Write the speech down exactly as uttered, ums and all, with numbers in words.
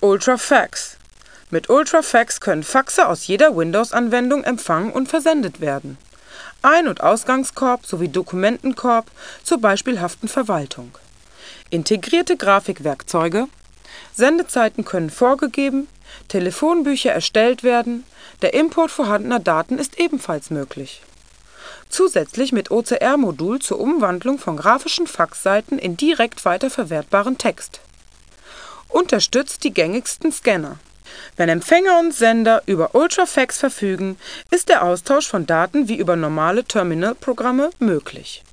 UltraFax. Mit UltraFax können Faxe aus jeder Windows-Anwendung empfangen und versendet werden. Ein- und Ausgangskorb sowie Dokumentenkorb zur beispielhaften Verwaltung. Integrierte Grafikwerkzeuge. Sendezeiten können vorgegeben, Telefonbücher erstellt werden, der Import vorhandener Daten ist ebenfalls möglich. Zusätzlich mit O C R-Modul zur Umwandlung von grafischen Faxseiten in direkt weiterverwertbaren Text. Unterstützt die gängigsten Scanner. Wenn Empfänger und Sender über UltraFax verfügen, ist der Austausch von Daten wie über normale Terminalprogramme möglich.